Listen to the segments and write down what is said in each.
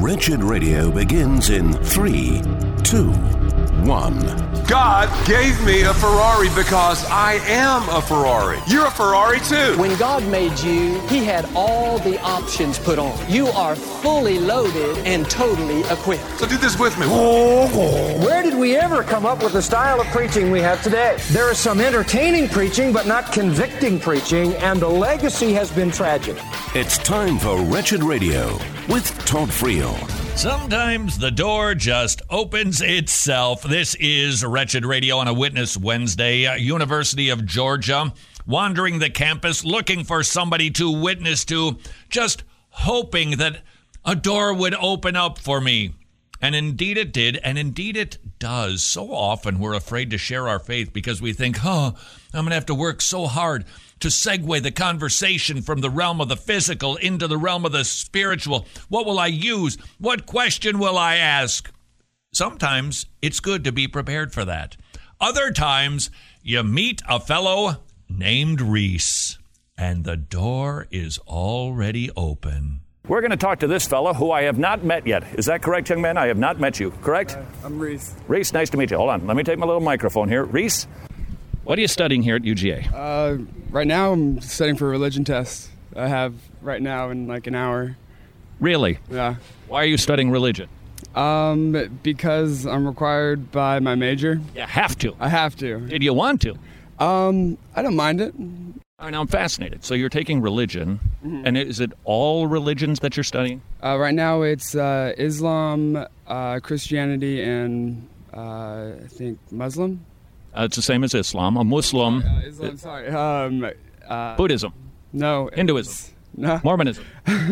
Wretched Radio begins in 3, 2, 1. God gave me a Ferrari because I am a Ferrari. You're a Ferrari too. When God made you, He had all the options put on. You are fully loaded and totally equipped. So do this with me. Where did we ever come up with the style of preaching we have today? There is some entertaining preaching, but not convicting preaching, and the legacy has been tragic. It's time for Wretched Radio with Todd Friel. Sometimes the door just opens itself. This is Wretched Radio on a Witness Wednesday. University of Georgia, wandering the campus, looking for somebody to witness to, just hoping that a door would open up for me. And indeed it did, and indeed it does. So often we're afraid to share our faith because we think, I'm going to have to work so hard to segue the conversation from the realm of the physical into the realm of the spiritual. What will I use? What question will I ask? Sometimes it's good to be prepared for that. Other times you meet a fellow named Reese, and the door is already open. We're going to talk to this fellow who I have not met yet. Is that correct, young man? I have not met you, correct? I'm Reese. Reese, nice to meet you. Hold on. Let me take my little microphone here. Reese, what are you studying here at UGA? Right now I'm studying for a religion test. I have right now in like an hour. Really? Yeah. Why are you studying religion? Because I'm required by my major. You have to. I have to. Did you want to? I don't mind it. All right, now I'm fascinated. So you're taking religion, and is it all religions that you're studying? Right now it's Islam, Christianity, and I think Muslim. It's the same as Islam. A Muslim. Islam, sorry. Buddhism. No. Hinduism. No. Mormonism.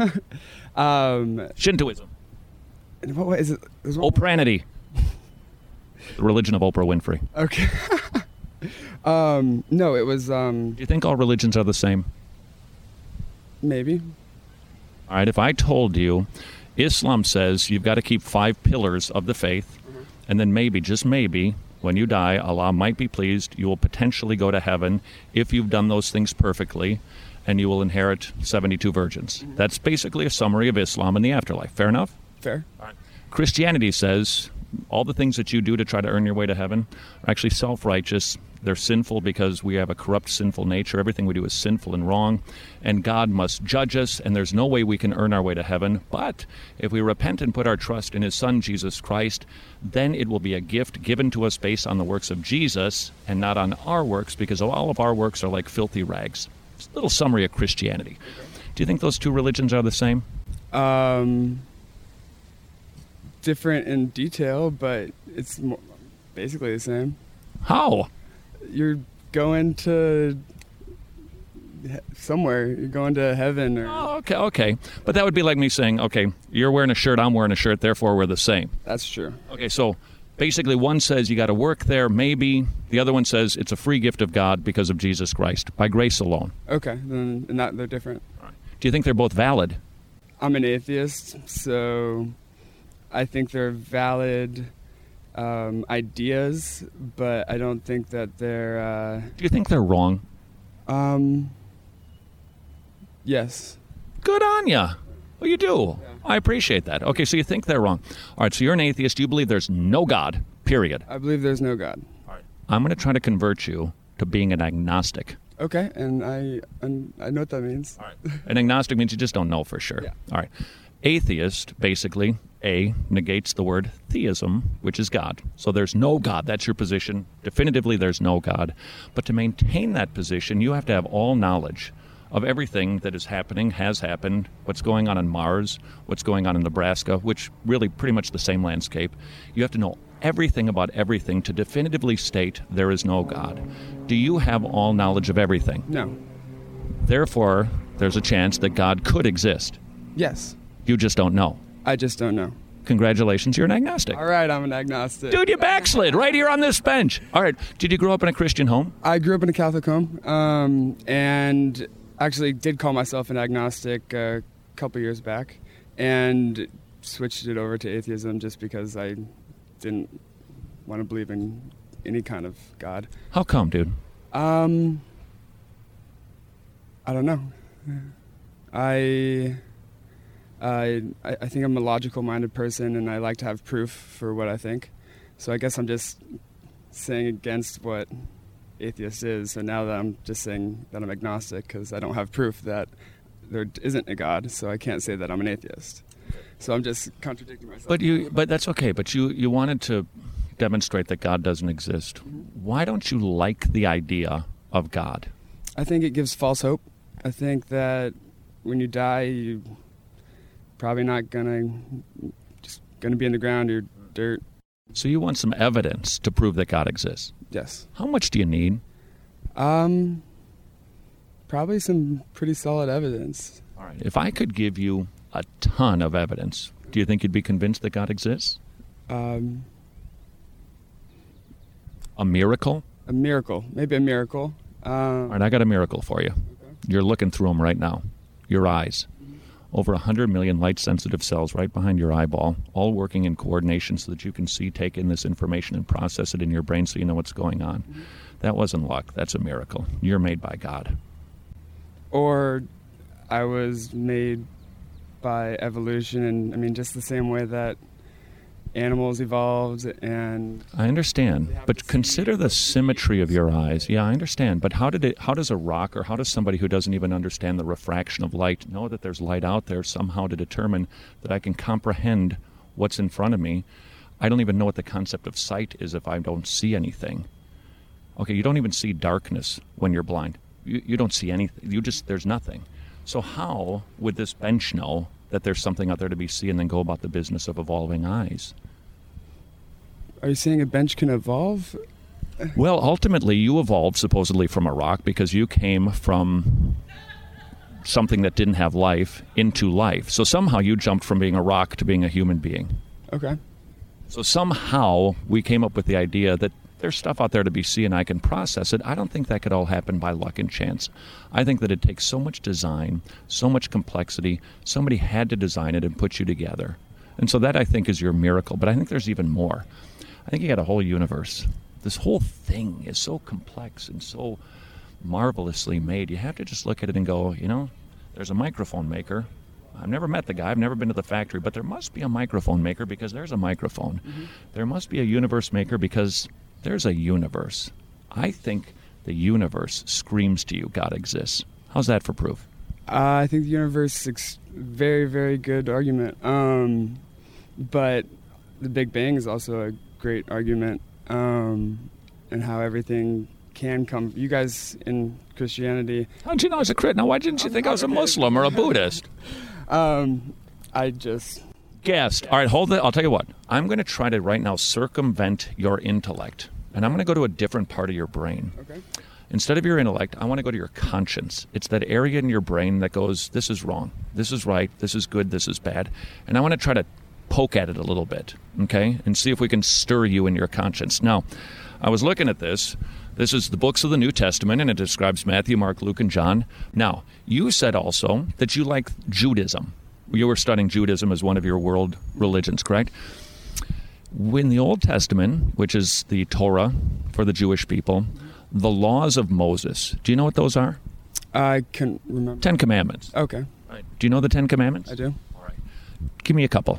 Shintoism. What is it? Opranity. The religion of Oprah Winfrey. Okay. No, it was. Do you think all religions are the same? Maybe. All right, if I told you Islam says you've got to keep 5 pillars of the faith, and then maybe, just maybe, when you die, Allah might be pleased, you will potentially go to heaven if you've done those things perfectly, and you will inherit 72 virgins. That's basically a summary of Islam in the afterlife. Fair enough? Fair. All right. Christianity says all the things that you do to try to earn your way to heaven are actually self-righteous. They're sinful because we have a corrupt, sinful nature. Everything we do is sinful and wrong, and God must judge us, and there's no way we can earn our way to heaven. But if we repent and put our trust in His Son, Jesus Christ, then it will be a gift given to us based on the works of Jesus and not on our works, because all of our works are like filthy rags. It's a little summary of Christianity. Do you think those two religions are the same? Different in detail, but it's basically the same. How? You're going to somewhere. You're going to heaven. Or... Oh, okay. But that would be like me saying, okay, you're wearing a shirt, I'm wearing a shirt, therefore we're the same. That's true. Okay, so basically one says you got to work there, maybe. The other one says it's a free gift of God because of Jesus Christ, by grace alone. Okay, then they're different. All right. Do you think they're both valid? I'm an atheist, so I think they're valid ideas, but I don't think that they're... Do you think they're wrong? Yes. Good on ya. Well, you do. Yeah. I appreciate that. Okay, so you think they're wrong. All right, so you're an atheist. You believe there's no God, period. I believe there's no God. All right. I'm going to try to convert you to being an agnostic. Okay, and I know what that means. All right. An agnostic means you just don't know for sure. Yeah. All right. Atheist, basically, A, negates the word theism, which is God. So there's no God. That's your position. Definitively, there's no God. But to maintain that position, you have to have all knowledge of everything that is happening, has happened, what's going on Mars, what's going on in Nebraska, which really pretty much the same landscape. You have to know everything about everything to definitively state there is no God. Do you have all knowledge of everything? No. Therefore, there's a chance that God could exist. Yes. You just don't know. I just don't know. Congratulations, you're an agnostic. All right, I'm an agnostic. Dude, you backslid right here on this bench. All right, did you grow up in a Christian home? I grew up in a Catholic home, and actually did call myself an agnostic a couple years back, and switched it over to atheism just because I didn't want to believe in any kind of God. How come, dude? I don't know. I think I'm a logical-minded person, and I like to have proof for what I think. So I guess I'm just saying against what atheist is. So now that I'm just saying that I'm agnostic because I don't have proof that there isn't a God, so I can't say that I'm an atheist. So I'm just contradicting myself. But that's okay. But you wanted to demonstrate that God doesn't exist. Why don't you like the idea of God? I think it gives false hope. I think that when you die, you probably not gonna be in the ground or dirt. So you want some evidence to prove that God exists? Yes. How much do you need? Probably some pretty solid evidence. All right. If I could give you a ton of evidence, do you think you'd be convinced that God exists? A miracle? A miracle. Maybe a miracle. All right, I got a miracle for you. Okay. You're looking through them right now. Your eyes. Over 100 million light-sensitive cells right behind your eyeball, all working in coordination so that you can see, take in this information, and process it in your brain so you know what's going on. Mm-hmm. That wasn't luck. That's a miracle. You're made by God. Or I was made by evolution, and I mean, just the same way that animals evolved. And I understand, but consider the symmetry of your eyes. Yeah, I understand, but how does a rock, or how does somebody who doesn't even understand the refraction of light know that there's light out there somehow to determine that I can comprehend what's in front of me? I don't even know what the concept of sight is if I don't see anything. Okay, you don't even see darkness when you're blind. You don't see anything. There's nothing. So how would this bench know that there's something out there to be seen and then go about the business of evolving eyes? Are you saying a bench can evolve? Well, ultimately, you evolved supposedly from a rock because you came from something that didn't have life into life. So somehow you jumped from being a rock to being a human being. Okay. So somehow we came up with the idea that there's stuff out there to be seen and I can process it. I don't think that could all happen by luck and chance. I think that it takes so much design, so much complexity. Somebody had to design it and put you together. And so that, I think, is your miracle. But I think there's even more. I think you got a whole universe. This whole thing is so complex and so marvelously made. You have to just look at it and go, there's a microphone maker. I've never met the guy. I've never been to the factory. But there must be a microphone maker because there's a microphone. Mm-hmm. There must be a universe maker because there's a universe. I think the universe screams to you, God exists. How's that for proof? I think the universe is very, very good argument. But the Big Bang is also a great argument, and how everything can come. You guys in Christianity... How'd you know I was a Christian? Now, why didn't you think I was a Muslim or a Buddhist? I just... Guessed. All right, hold it. I'll tell you what. I'm going to try to right now circumvent your intellect, and I'm going to go to a different part of your brain. Okay. Instead of your intellect, I want to go to your conscience. It's that area in your brain that goes, this is wrong, this is right, this is good, this is bad. And I want to try to poke at it a little bit, okay, and see if we can stir you in your conscience. Now, I was looking at this. This is the books of the New Testament, and it describes Matthew, Mark, Luke, and John. Now, you said also that you like Judaism. You were studying Judaism as one of your world religions, correct? In the Old Testament, which is the Torah for the Jewish people, the laws of Moses, do you know what those are? I can't remember. 10 Commandments. Okay. Right. Do you know the 10 Commandments? I do. All right. Give me a couple.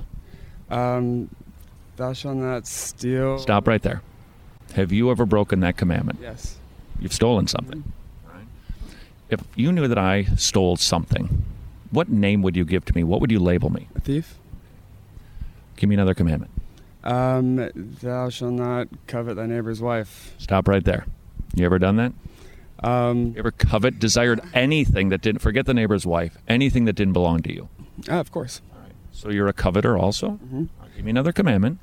Thou shalt not steal. Stop right there. Have you ever broken that commandment? Yes. You've stolen something. Mm-hmm. Right. If you knew that I stole something, what name would you give to me? What would you label me? A thief. Give me another commandment. Thou shalt not covet thy neighbor's wife. Stop right there. You ever done that? You ever desired anything that didn't, forget the neighbor's wife, anything that didn't belong to you? Of course. All right. So you're a coveter also? Mm-hmm. Give me another commandment.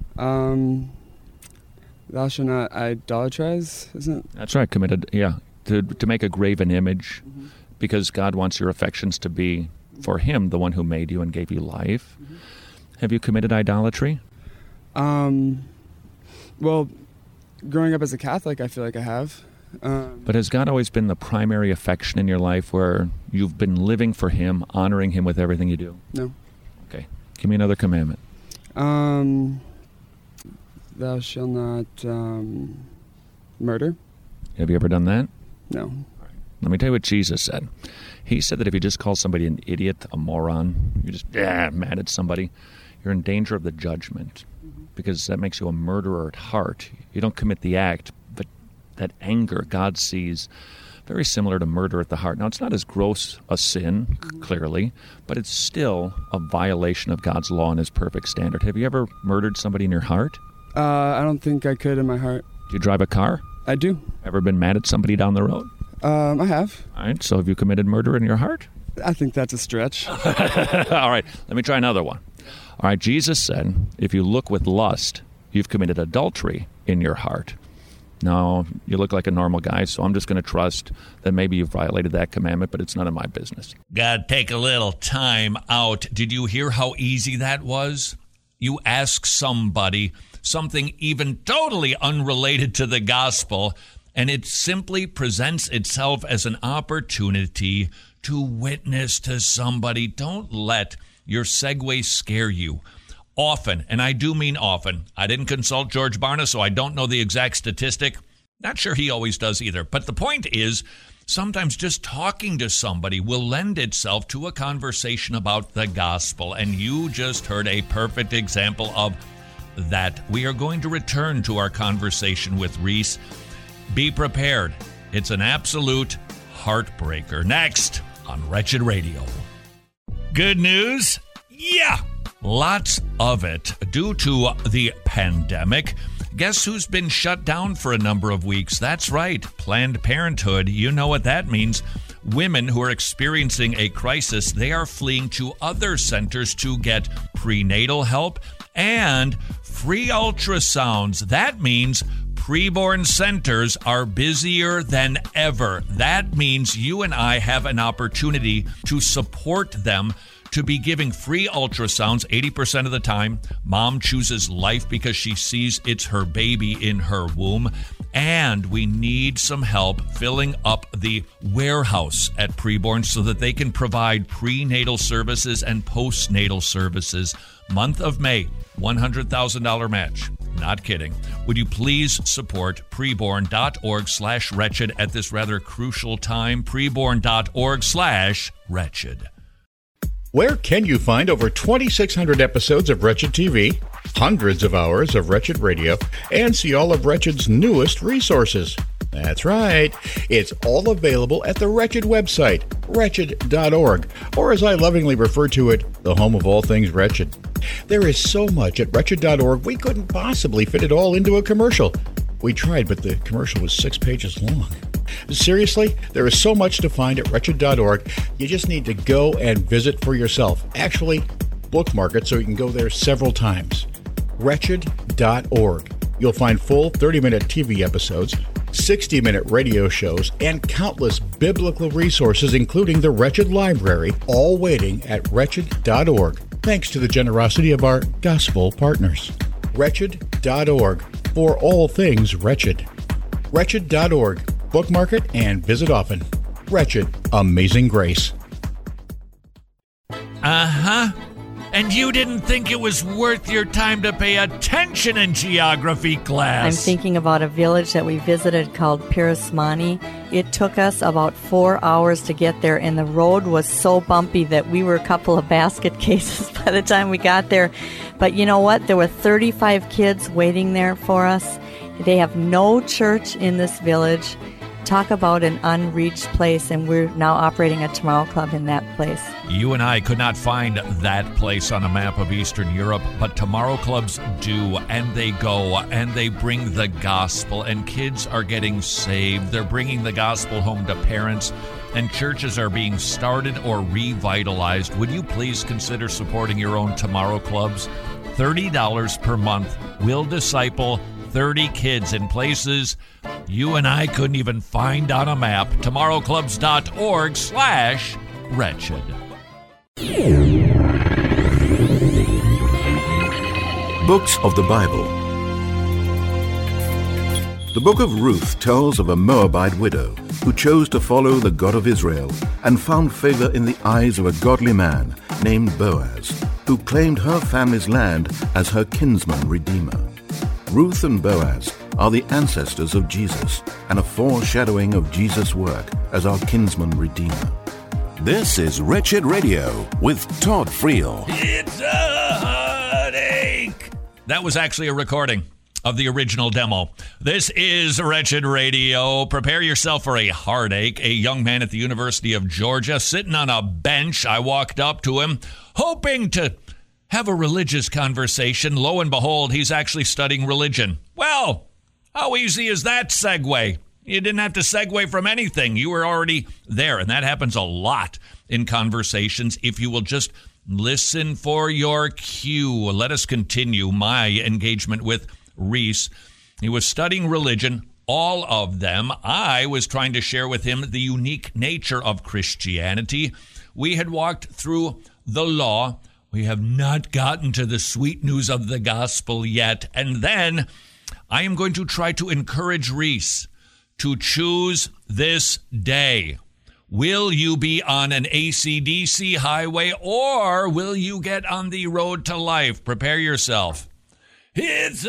Thou shalt not idolatrize, isn't it? That's right, committed, yeah. To make a graven image, mm-hmm. because God wants your affections to be for Him, the one who made you and gave you life. Mm-hmm. Have you committed idolatry? Well, growing up as a Catholic, I feel like I have. But has God always been the primary affection in your life where you've been living for Him, honoring Him with everything you do? No. Okay. Give me another commandment. Thou shalt not murder. Have you ever done that? No. Let me tell you what Jesus said. He said that if you just call somebody an idiot, a moron, you're just mad at somebody, you're in danger of the judgment, because that makes you a murderer at heart. You don't commit the act, but that anger God sees very similar to murder at the heart. Now, it's not as gross a sin, clearly, but it's still a violation of God's law and his perfect standard. Have you ever murdered somebody in your heart? I don't think I could in my heart. Do you drive a car? I do. Ever been mad at somebody down the road? I have. All right, so have you committed murder in your heart? I think that's a stretch. All right, let me try another one. All right, Jesus said, if you look with lust, you've committed adultery in your heart. No, you look like a normal guy, so I'm just going to trust that maybe you've violated that commandment, but it's none of my business. Gotta take a little time out. Did you hear how easy that was? You ask somebody something even totally unrelated to the gospel, and it simply presents itself as an opportunity to witness to somebody. Don't let your segue scare you. Often, and I do mean often, I didn't consult George Barna, so I don't know the exact statistic. Not sure he always does either. But the point is, sometimes just talking to somebody will lend itself to a conversation about the gospel. And you just heard a perfect example of that. We are going to return to our conversation with Reese. Be prepared. It's an absolute heartbreaker. Next on Wretched Radio. Good news? Yeah. Lots of it due to the pandemic. Guess who's been shut down for a number of weeks? That's right, Planned Parenthood. You know what that means. Women who are experiencing a crisis, they are fleeing to other centers to get prenatal help and free ultrasounds. That means preborn centers are busier than ever. That means you and I have an opportunity to support them, to be giving free ultrasounds 80% of the time. Mom chooses life because she sees it's her baby in her womb. And we need some help filling up the warehouse at Preborn so that they can provide prenatal services and postnatal services. Month of May, $100,000 match. Not kidding. Would you please support preborn.org/wretched at this rather crucial time? Preborn.org/wretched. Where can you find over 2,600 episodes of Wretched TV, hundreds of hours of Wretched Radio, and see all of Wretched's newest resources? That's right. It's all available at the Wretched website, wretched.org, or as I lovingly refer to it, the home of all things Wretched. There is so much at wretched.org, we couldn't possibly fit it all into a commercial. We tried, but the commercial was 6 pages long. Seriously, there is so much to find at wretched.org. You just need to go and visit for yourself. Actually, bookmark it so you can go there several times. Wretched.org. You'll find full 30-minute TV episodes, 60-minute radio shows, and countless biblical resources, including the Wretched Library, all waiting at wretched.org, thanks to the generosity of our gospel partners. Wretched.org, for all things Wretched. Wretched.org. Bookmark it and visit often. Wretched, Amazing Grace. And you didn't think it was worth your time to pay attention in geography class. I'm thinking about a village that we visited called Pirasmani. It took us about 4 hours to get there, and the road was so bumpy that we were a couple of basket cases by the time we got there. But you know what? There were 35 kids waiting there for us. They have no church in this village. Talk about an unreached place, and we're now operating a Tomorrow Club in that place. You and I could not find that place on a map of Eastern Europe, but Tomorrow Clubs do, and they go, and they bring the gospel, and kids are getting saved. They're bringing the gospel home to parents, and churches are being started or revitalized. Would you please consider supporting your own Tomorrow Clubs? $30 per month will disciple 30 kids in places you and I couldn't even find on a map. TomorrowClubs.org/wretched. Books of the Bible. The book of Ruth tells of a Moabite widow who chose to follow the God of Israel and found favor in the eyes of a godly man named Boaz, who claimed her family's land as her kinsman redeemer. Ruth and Boaz are the ancestors of Jesus and a foreshadowing of Jesus' work as our kinsman redeemer. This is Wretched Radio with Todd Friel. It's a heartache. That was actually a recording of the original demo. This is Wretched Radio. Prepare yourself for a heartache. A young man at the University of Georgia sitting on a bench. I walked up to him hoping to have a religious conversation. Lo and behold, he's actually studying religion. Well, how easy is that segue? You didn't have to segue from anything. You were already there, and that happens a lot in conversations if you will just listen for your cue. Let us continue my engagement with Reese. He was studying religion, all of them. I was trying to share with him the unique nature of Christianity. We had walked through the law. We have not gotten to the sweet news of the gospel yet. And then I am going to try to encourage Reese to choose this day. Will you be on an AC/DC highway, or will you get on the road to life? Prepare yourself. It's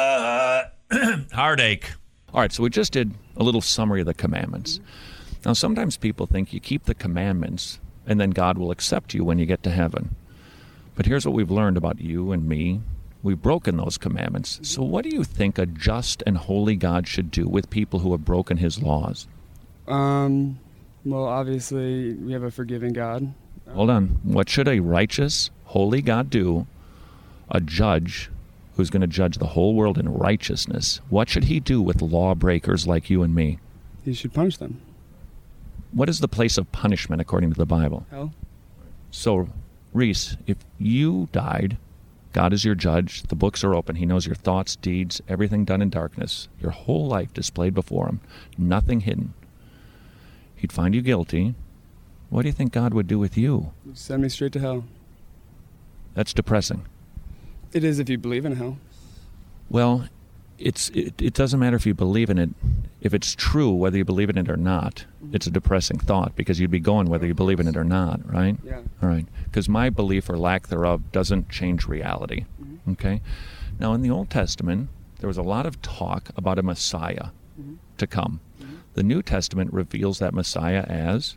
a heartache. All right, so we just did a little summary of the commandments. Now, sometimes people think you keep the commandments and then God will accept you when you get to heaven. But here's what we've learned about you and me. We've broken those commandments. So what do you think a just and holy God should do with people who have broken his laws? Well, obviously, we have a forgiving God. Hold on. What should a righteous, holy God do? A judge who's going to judge the whole world in righteousness. What should he do with lawbreakers like you and me? He should punish them. What is the place of punishment according to the Bible? Hell. So, Reese, if you died, God is your judge. The books are open. He knows your thoughts, deeds, everything done in darkness. Your whole life displayed before him. Nothing hidden. He'd find you guilty. What do you think God would do with you? Send me straight to hell. That's depressing. It is if you believe in hell. Well, it doesn't matter if you believe in it. If it's true, whether you believe in it or not, it's a depressing thought because you'd be going whether you believe in it or not, right? Yeah. All right. Because my belief or lack thereof doesn't change reality. Okay? Now, in the Old Testament, there was a lot of talk about a Messiah to come. The New Testament reveals that Messiah as?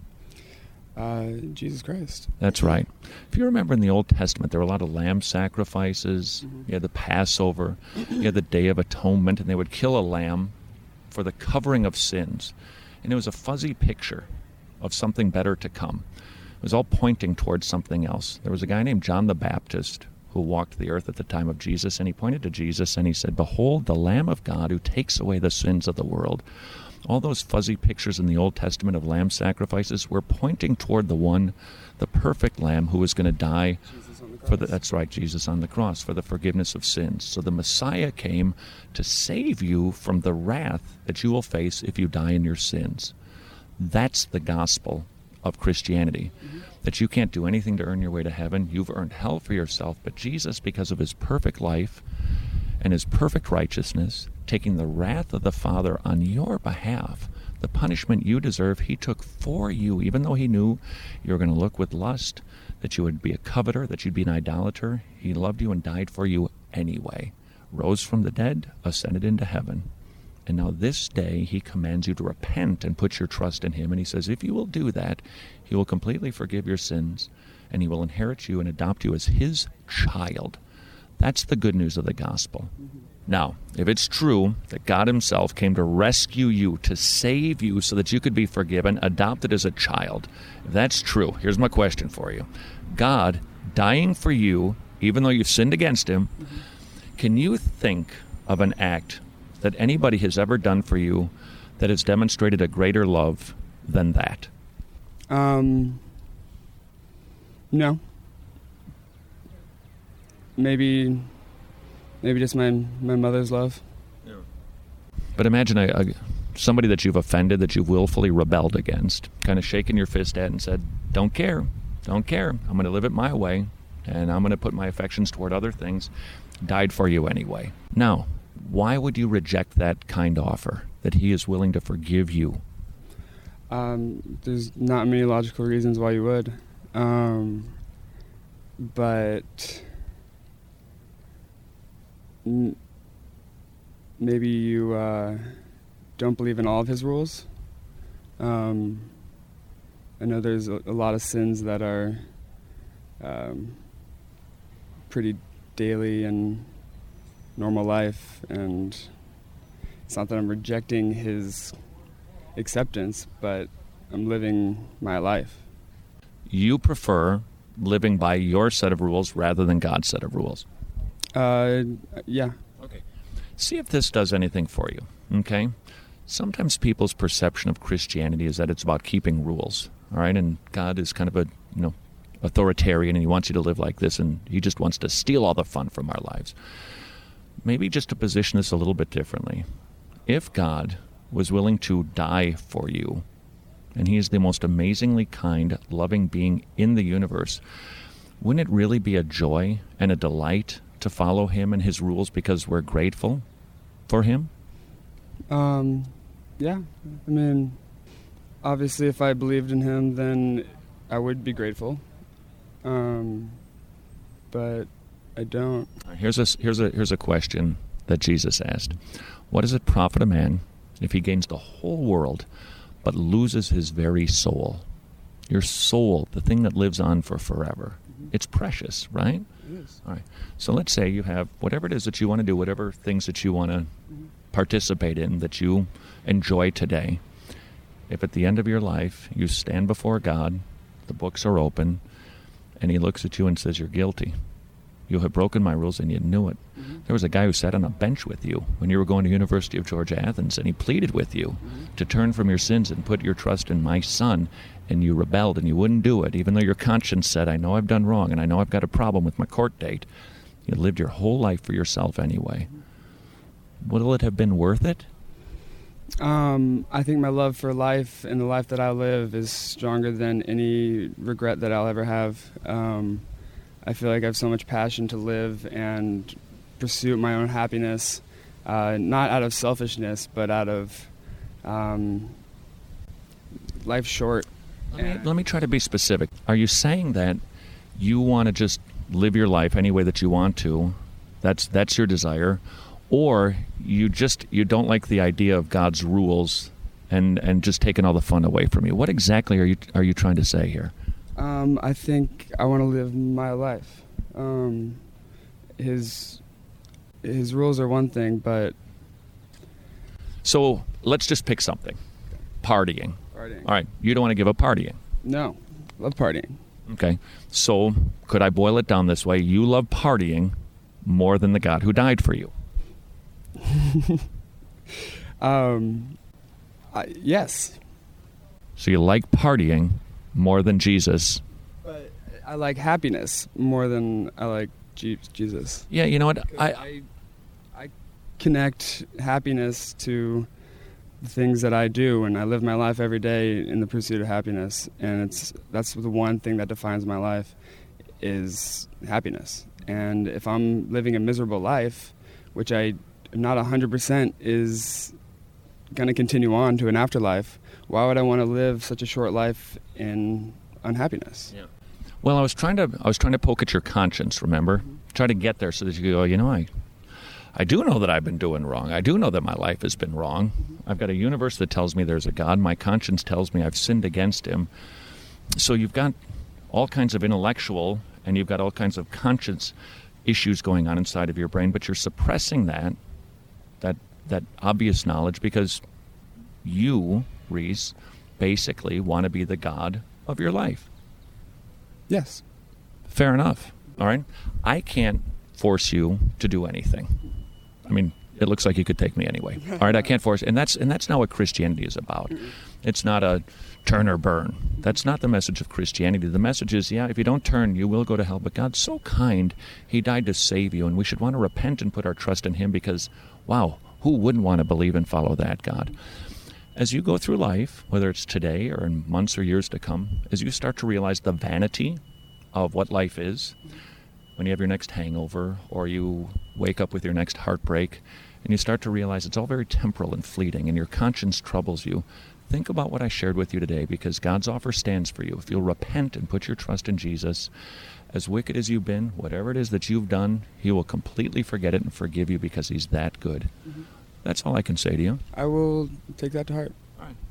Jesus Christ. That's right. If you remember in the Old Testament, there were a lot of lamb sacrifices. You had the Passover. You had the Day of Atonement, and they would kill a lamb for the covering of sins. And it was a fuzzy picture of something better to come. It was all pointing towards something else. There was a guy named John the Baptist who walked the earth at the time of Jesus, and he pointed to Jesus and he said, "Behold, the Lamb of God who takes away the sins of the world." All those fuzzy pictures in the Old Testament of lamb sacrifices were pointing toward the one, the perfect lamb who was going to die that's right, Jesus on the cross, for the forgiveness of sins. So the Messiah came to save you from the wrath that you will face if you die in your sins. That's the gospel of Christianity. That you can't do anything to earn your way to heaven. You've earned hell for yourself. But Jesus, because of his perfect life and his perfect righteousness, taking the wrath of the Father on your behalf, the punishment you deserve, he took for you, even though he knew you were going to look with lust, that you would be a coveter, that you'd be an idolater. He loved you and died for you anyway. Rose from the dead, ascended into heaven. And now this day he commands you to repent and put your trust in him. And he says, if you will do that, he will completely forgive your sins, and he will inherit you and adopt you as his child. That's the good news of the gospel. Now, if it's true that God himself came to rescue you, to save you so that you could be forgiven, adopted as a child, if that's true, here's my question for you. God dying for you, even though you've sinned against him, can you think of an act that anybody has ever done for you that has demonstrated a greater love than that? No. Maybe just my mother's love. Yeah. But imagine somebody that you've offended, that you've willfully rebelled against, kind of shaking your fist at and said, don't care. I'm going to live it my way, and I'm going to put my affections toward other things. Died for you anyway. Now, why would you reject that kind offer, that he is willing to forgive you? There's not many logical reasons why you would. But maybe you don't believe in all of his rules. I know there's a lot of sins that are pretty daily in normal life, and it's not that I'm rejecting his acceptance, but I'm living my life. You prefer living by your set of rules rather than God's set of rules? Yeah. Okay. See if this does anything for you, okay? Sometimes people's perception of Christianity is that it's about keeping rules, all right? And God is kind of a, authoritarian, and he wants you to live like this, and he just wants to steal all the fun from our lives. Maybe just to position this a little bit differently. If God was willing to die for you, and he is the most amazingly kind, loving being in the universe, wouldn't it really be a joy and a delight to follow him and his rules because we're grateful for him? Yeah. I mean, obviously if I believed in him, then I would be grateful. But I don't. Here's a question that Jesus asked. What does it profit a man if he gains the whole world but loses his very soul? Your soul, the thing that lives on for forever. Mm-hmm. It's precious, right? It is. All right. So let's say you have whatever it is that you want to do, whatever things that you want to participate in, that you enjoy today. If at the end of your life you stand before God, the books are open, and he looks at you and says, you're guilty. You have broken my rules and you knew it. Mm-hmm. There was a guy who sat on a bench with you when you were going to University of Georgia, Athens, and he pleaded with you to turn from your sins and put your trust in my son, and you rebelled and you wouldn't do it, even though your conscience said, I know I've done wrong and I know I've got a problem with my court date. You lived your whole life for yourself anyway. Will it have been worth it? I think my love for life and the life that I live is stronger than any regret that I'll ever have. I feel like I have so much passion to live and pursue my own happiness, not out of selfishness, but out of life's short. Let me try to be specific. Are you saying that you want to just live your life any way that you want to? That's your desire? Or you don't like the idea of God's rules and just taking all the fun away from you? What exactly are you trying to say here? I think I want to live my life. His rules are one thing, but... So let's just pick something. Partying. Partying. All right, you don't want to give up partying? No, love partying. Okay, so could I boil it down this way? You love partying more than the God who died for you. Yes. So you like partying more than Jesus. But I like happiness more than I like Jesus. Yeah, you know what? I connect happiness to the things that I do, and I live my life every day in the pursuit of happiness, and that's the one thing that defines my life is happiness. And if I'm living a miserable life, which I am not 100% is going to continue on to an afterlife, why would I want to live such a short life in unhappiness? Yeah. Well, I was trying to poke at your conscience, remember? Mm-hmm. Try to get there so that you go, I do know that I've been doing wrong. I do know that my life has been wrong. Mm-hmm. I've got a universe that tells me there's a God. My conscience tells me I've sinned against him. So you've got all kinds of intellectual and you've got all kinds of conscience issues going on inside of your brain, but you're suppressing that obvious knowledge because you, Reese, basically want to be the God of your life. Yes. Fair enough. All right? I can't force you to do anything. I mean, it looks like you could take me anyway. All right? I can't force, and that's not what Christianity is about. It's not a turn or burn. That's not the message of Christianity. The message is, if you don't turn, you will go to hell. But God's so kind, he died to save you, and we should want to repent and put our trust in him because, wow, who wouldn't want to believe and follow that God? As you go through life, whether it's today or in months or years to come, as you start to realize the vanity of what life is, when you have your next hangover or you wake up with your next heartbreak, and you start to realize it's all very temporal and fleeting, and your conscience troubles you, think about what I shared with you today, because God's offer stands for you. If you'll repent and put your trust in Jesus, as wicked as you've been, whatever it is that you've done, he will completely forget it and forgive you because he's that good. Mm-hmm. That's all I can say to you. I will take that to heart. All right.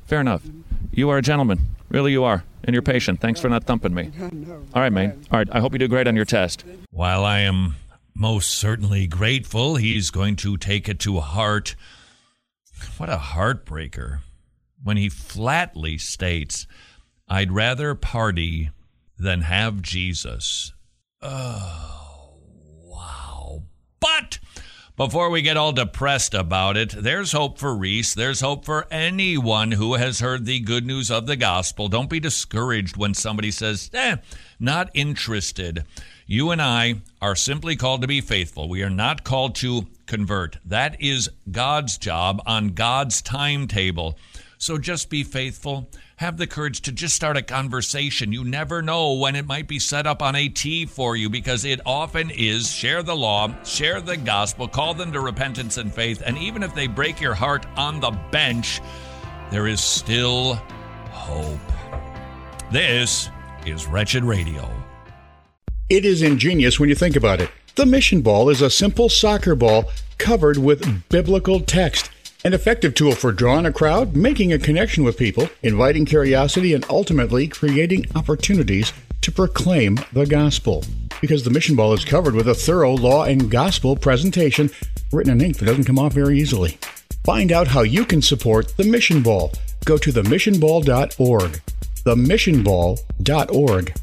Fair enough. You are a gentleman. Really, you are. And you're patient. Thanks for not thumping me. All right, mate. All right, I hope you do great on your test. While I am most certainly grateful, he's going to take it to heart. What a heartbreaker when he flatly states, I'd rather party than have Jesus. Oh, wow. But before we get all depressed about it, there's hope for Reese. There's hope for anyone who has heard the good news of the gospel. Don't be discouraged when somebody says, not interested. You and I are simply called to be faithful. We are not called to convert. That is God's job on God's timetable. So just be faithful. Have the courage to just start a conversation. You never know when it might be set up on a tee for you, because it often is. Share the law, share the gospel, call them to repentance and faith, and even if they break your heart on the bench, there is still hope. This is Wretched Radio. It is ingenious when you think about it. The mission ball is a simple soccer ball covered with biblical text. An effective tool for drawing a crowd, making a connection with people, inviting curiosity, and ultimately creating opportunities to proclaim the gospel. Because the mission ball is covered with a thorough law and gospel presentation written in ink that doesn't come off very easily. Find out how you can support the mission ball. Go to themissionball.org. Themissionball.org.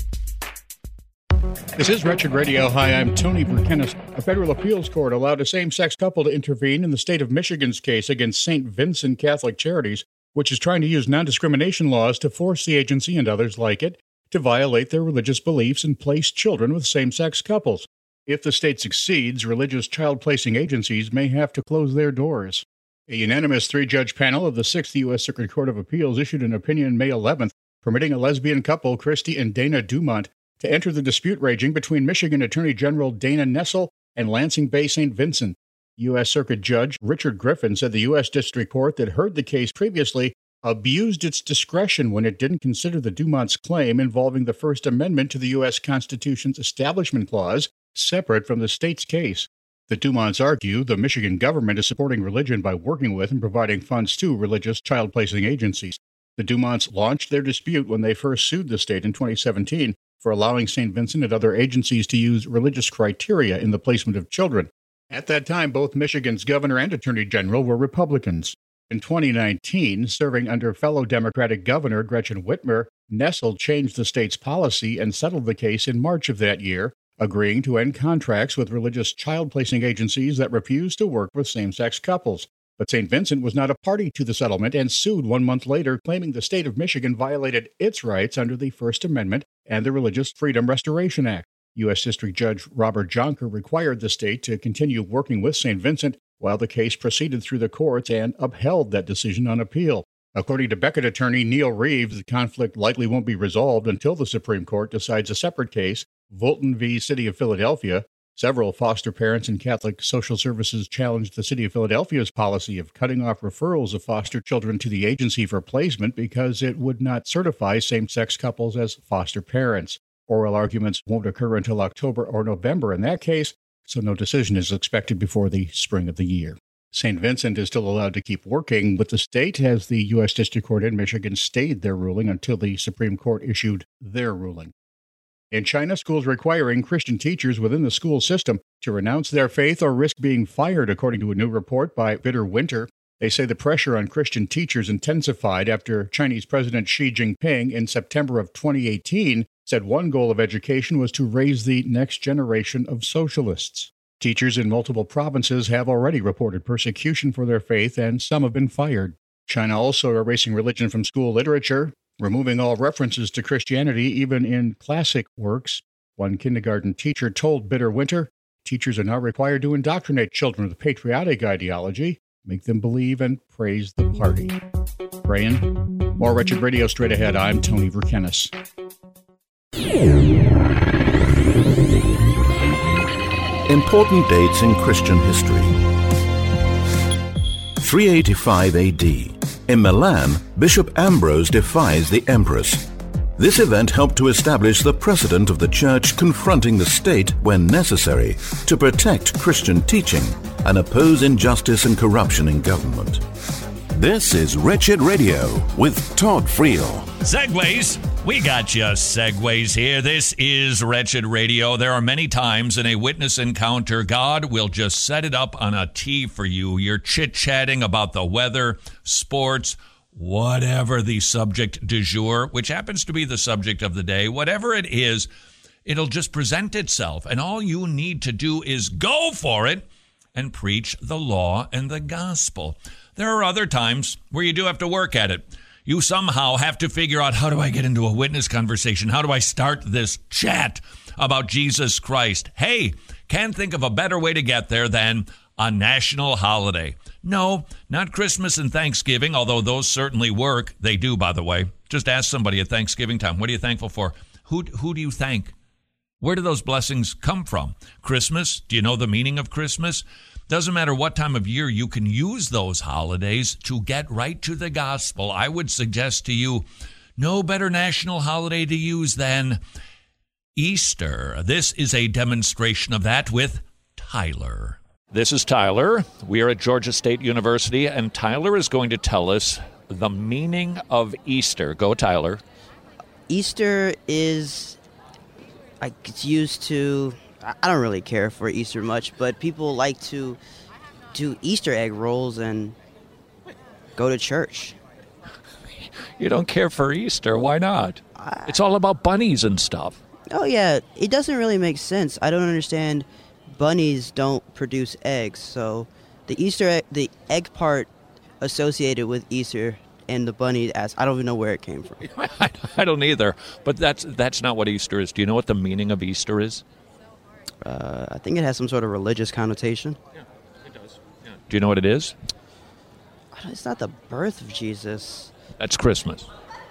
This is Wretched Radio. Hi, I'm Tony Verkenis. A federal appeals court allowed a same-sex couple to intervene in the state of Michigan's case against St. Vincent Catholic Charities, which is trying to use non-discrimination laws to force the agency and others like it to violate their religious beliefs and place children with same-sex couples. If the state succeeds, religious child-placing agencies may have to close their doors. A unanimous 3-judge panel of the 6th U.S. Circuit Court of Appeals issued an opinion May 11th permitting a lesbian couple, Christy and Dana Dumont, to enter the dispute raging between Michigan Attorney General Dana Nessel and Lansing Bay St. Vincent. U.S. Circuit Judge Richard Griffin said the U.S. District Court that heard the case previously abused its discretion when it didn't consider the Dumont's claim involving the First Amendment to the U.S. Constitution's Establishment Clause separate from the state's case. The Dumonts argue the Michigan government is supporting religion by working with and providing funds to religious child-placing agencies. The Dumonts launched their dispute when they first sued the state in 2017 for allowing St. Vincent and other agencies to use religious criteria in the placement of children. At that time, both Michigan's governor and attorney general were Republicans. In 2019, serving under fellow Democratic Governor Gretchen Whitmer, Nessel changed the state's policy and settled the case in March of that year, agreeing to end contracts with religious child-placing agencies that refused to work with same-sex couples. But St. Vincent was not a party to the settlement and sued 1 month later, claiming the state of Michigan violated its rights under the First Amendment and the Religious Freedom Restoration Act. U.S. District Judge Robert Jonker required the state to continue working with St. Vincent while the case proceeded through the courts and upheld that decision on appeal. According to Beckett attorney Neil Reeves, the conflict likely won't be resolved until the Supreme Court decides a separate case, Volton v. City of Philadelphia. Several foster parents and Catholic social services challenged the City of Philadelphia's policy of cutting off referrals of foster children to the agency for placement because it would not certify same-sex couples as foster parents. Oral arguments won't occur until October or November in that case, so no decision is expected before the spring of the year. St. Vincent is still allowed to keep working with the state as the U.S. District Court in Michigan stayed their ruling until the Supreme Court issued their ruling. In China, schools requiring Christian teachers within the school system to renounce their faith or risk being fired, according to a new report by Bitter Winter. They say the pressure on Christian teachers intensified after Chinese President Xi Jinping in September of 2018 said one goal of education was to raise the next generation of socialists. Teachers in multiple provinces have already reported persecution for their faith, and some have been fired. China also erasing religion from school literature, removing all references to Christianity, even in classic works. One kindergarten teacher told Bitter Winter, teachers are now required to indoctrinate children with patriotic ideology, make them believe and praise the party. Praying. More Wretched Radio straight ahead. I'm Tony Verkenis. Important dates in Christian history. 385 AD. In Milan, Bishop Ambrose defies the empress. This event helped to establish the precedent of the church confronting the state when necessary to protect Christian teaching and oppose injustice and corruption in government. This is Wretched Radio with Todd Friel. Segways. We got you segways here. This is Wretched Radio. There are many times in a witness encounter, God will just set it up on a tee for you. You're chit-chatting about the weather, sports, whatever the subject du jour, which happens to be the subject of the day, whatever it is, it'll just present itself. And all you need to do is go for it and preach the law and the gospel. There are other times where you do have to work at it. You somehow have to figure out, how do I get into a witness conversation? How do I start this chat about Jesus Christ? Hey, can't think of a better way to get there than a national holiday. No, not Christmas and Thanksgiving, although those certainly work. They do, by the way. Just ask somebody at Thanksgiving time, what are you thankful for? Who do you thank? Where do those blessings come from? Christmas? Do you know the meaning of Christmas? Doesn't matter what time of year, you can use those holidays to get right to the gospel. I would suggest to you, no better national holiday to use than Easter. This is a demonstration of that with Tyler. This is Tyler. We are at Georgia State University, and Tyler is going to tell us the meaning of Easter. Go, Tyler. Easter is, it's used to, I don't really care for Easter much, but people like to do Easter egg rolls and go to church. You don't care for Easter. Why not? It's all about bunnies and stuff. Oh, yeah. It doesn't really make sense. I don't understand. Bunnies don't produce eggs, so the egg part associated with Easter and the bunny, I don't even know where it came from. I don't either, but that's not what Easter is. Do you know what the meaning of Easter is? I think it has some sort of religious connotation. Yeah, it does. Yeah. Do you know what it is? It's not the birth of Jesus. That's Christmas.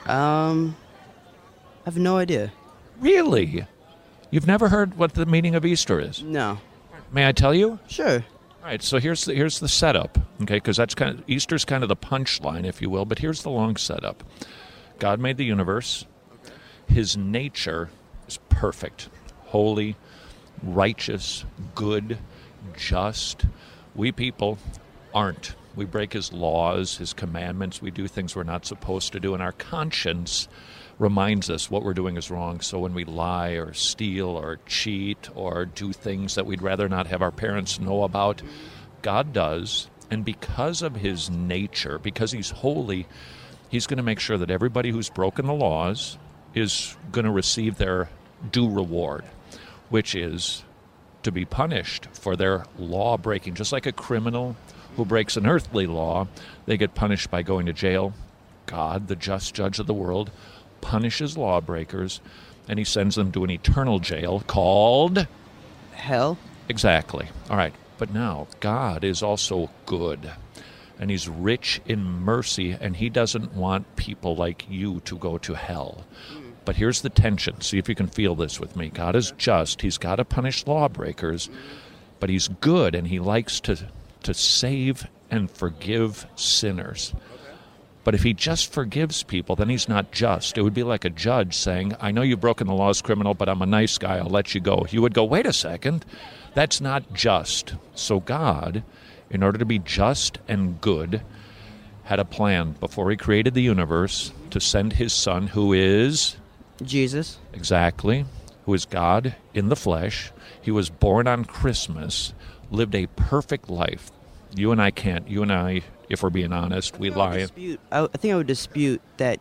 I have no idea. Really? You've never heard what the meaning of Easter is? No. May I tell you? Sure. All right, so here's the setup, okay? Because Easter's kind of the punchline, if you will, but here's the long setup. God made the universe. His nature is perfect, holy, righteous, good, just. We people aren't. We break his laws, his commandments. We do things we're not supposed to do, and our conscience reminds us what we're doing is wrong. So when we lie or steal or cheat or do things that we'd rather not have our parents know about, God does. And because of his nature, because he's holy, he's going to make sure that everybody who's broken the laws is going to receive their due reward, which is to be punished for their law breaking. Just like a criminal who breaks an earthly law, they get punished by going to jail. God, the just judge of the world, punishes lawbreakers, and he sends them to an eternal jail called hell. Exactly. All right. But now, God is also good, and he's rich in mercy, and he doesn't want people like you to go to hell. But here's the tension. See if you can feel this with me. God is just. He's got to punish lawbreakers, but he's good, and he likes to save and forgive sinners. But if he just forgives people, then he's not just. It would be like a judge saying, I know you've broken the laws, criminal, but I'm a nice guy. I'll let you go. You would go, wait a second. That's not just. So God, in order to be just and good, had a plan before he created the universe to send his son, who is Jesus. Exactly. Who is God in the flesh. He was born on Christmas, lived a perfect life. You and I can't. You and I, if we're being honest, we lie. I think I would dispute that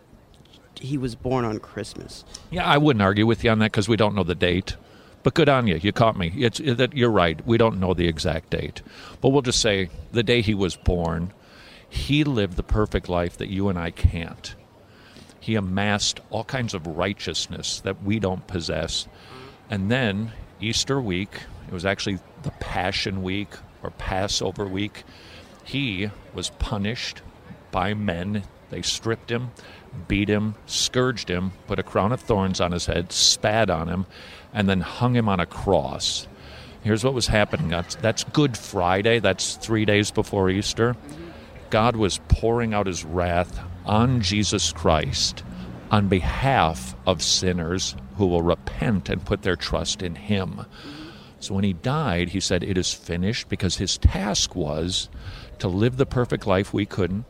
he was born on Christmas. Yeah, I wouldn't argue with you on that because we don't know the date. But good on you. You caught me. You're right. We don't know the exact date. But we'll just say the day he was born, he lived the perfect life that you and I can't. He amassed all kinds of righteousness that we don't possess. And then Easter week, it was actually the Passion Week or Passover week, he was punished by men. They stripped him, beat him, scourged him, put a crown of thorns on his head, spat on him, and then hung him on a cross. Here's what was happening. That's Good Friday. That's 3 days before Easter. God was pouring out his wrath on Jesus Christ on behalf of sinners who will repent and put their trust in him. So when he died, he said, it is finished, because his task was to live the perfect life we couldn't,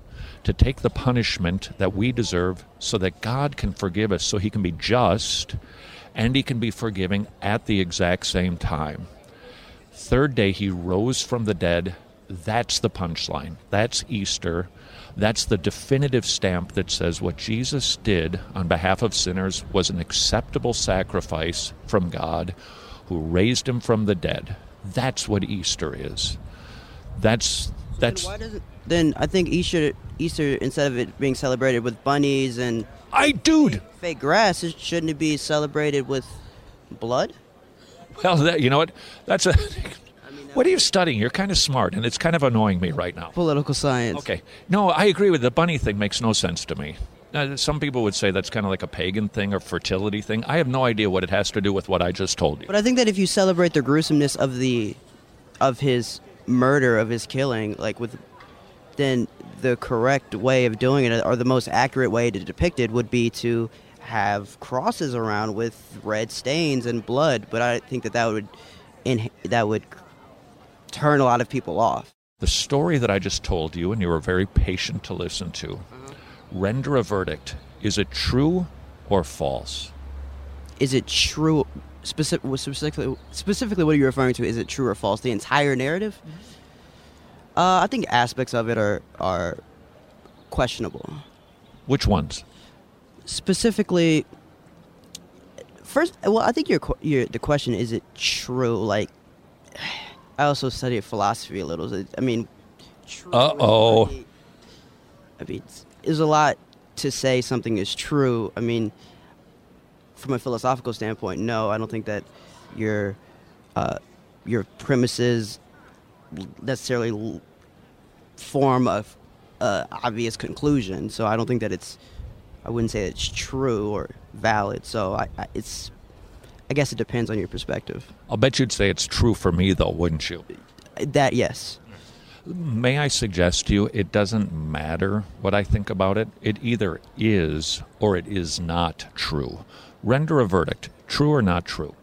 to take the punishment that we deserve so that God can forgive us, so he can be just and he can be forgiving at the exact same time. Third day, he rose from the dead. That's the punchline. That's Easter. That's the definitive stamp that says what Jesus did on behalf of sinners was an acceptable sacrifice from God, who raised him from the dead. That's what Easter is. That's. Then I think Easter, instead of it being celebrated with bunnies and fake grass, shouldn't it be celebrated with blood? Well, you know what? That's a. What are you studying? You're kind of smart, and it's kind of annoying me right now. Political science. Okay. No, I agree with the bunny thing. Makes no sense to me. Some people would say that's kind of like a pagan thing or fertility thing. I have no idea what it has to do with what I just told you. But I think that if you celebrate the gruesomeness of his murder, of his killing, then the correct way of doing it, or the most accurate way to depict it, would be to have crosses around with red stains and blood. But I think that would turn a lot of people off. The story that I just told you, and you were very patient to listen to, render a verdict. Is it true or false? Is it true? Specifically, what are you referring to? Is it true or false? The entire narrative? I think aspects of it are questionable. Which ones? Specifically, first, well, I think the question, is it true? Like, I also studied philosophy a little. I mean, true. There's a lot to say something is true. I mean, from a philosophical standpoint, no, I don't think that your premises necessarily form a obvious conclusion. So I don't think that I wouldn't say it's true or valid. So I guess it depends on your perspective. I'll bet you'd say it's true for me, though, wouldn't you? That, yes. May I suggest to you, it doesn't matter what I think about it. It either is or it is not true. Render a verdict, true or not true.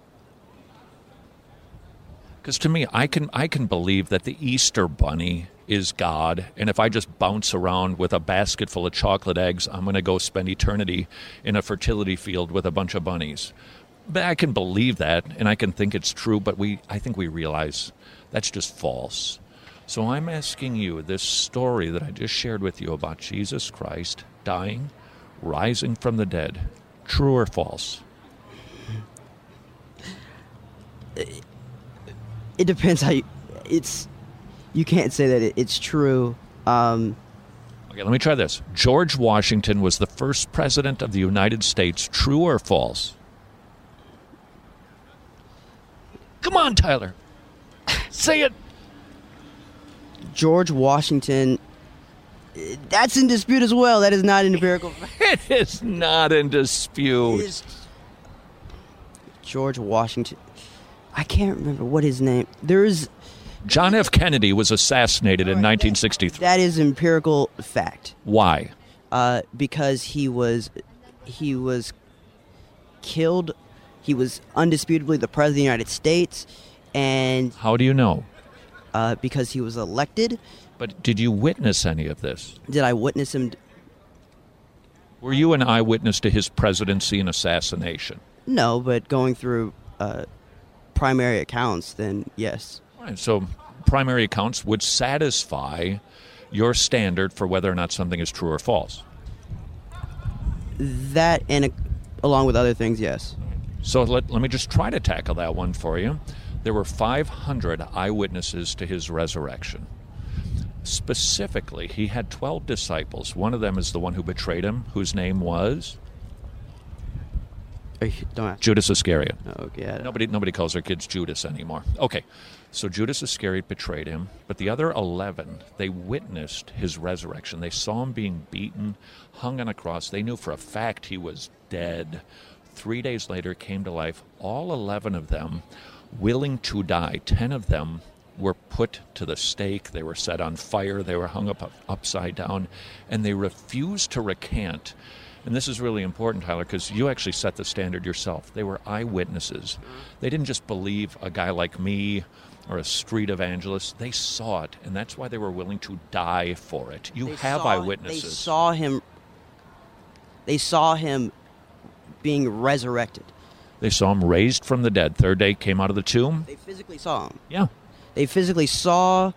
Because to me, I can believe that the Easter bunny is God, and if I just bounce around with a basket full of chocolate eggs, I'm going to go spend eternity in a fertility field with a bunch of bunnies. But I can believe that, and I can think it's true, but I think we realize that's just false. So I'm asking you, this story that I just shared with you about Jesus Christ dying, rising from the dead, true or false? It depends how you can't say that it's true. Okay, let me try this. George Washington was the first president of the United States, true or false? Come on, Tyler. Say it. George Washington, that's in dispute as well. That is not an empirical fact. It is not in dispute. George Washington. I can't remember what his name. There's John F. Kennedy was assassinated in 1963. That is empirical fact. Why? Because he was killed. He was undisputably the president of the United States, and how do you know? Because he was elected. But did you witness any of this? Did I witness him? Were you an eyewitness to his presidency and assassination? No, but going through primary accounts, then yes. Right, so primary accounts would satisfy your standard for whether or not something is true or false. That, and along with other things, yes. So let me just try to tackle that one for you. There were 500 eyewitnesses to his resurrection. Specifically, he had 12 disciples. One of them is the one who betrayed him, whose name was Judas Iscariot. Oh, okay. Nobody calls their kids Judas anymore. Okay, so Judas Iscariot betrayed him, but the other 11, they witnessed his resurrection. They saw him being beaten, hung on a cross. They knew for a fact he was dead. 3 days later, came to life. All 11 of them willing to die. 10 of them were put to the stake. They were set on fire. They were hung upside down, and they refused to recant. And this is really important, Tyler, because you actually set the standard yourself. They were eyewitnesses. They didn't just believe a guy like me or a street evangelist. They saw it, and that's why they were willing to die for it. You have eyewitnesses. They saw him being resurrected. They saw him raised from the dead. Third day, came out of the tomb. They physically saw him. Yeah. They physically saw.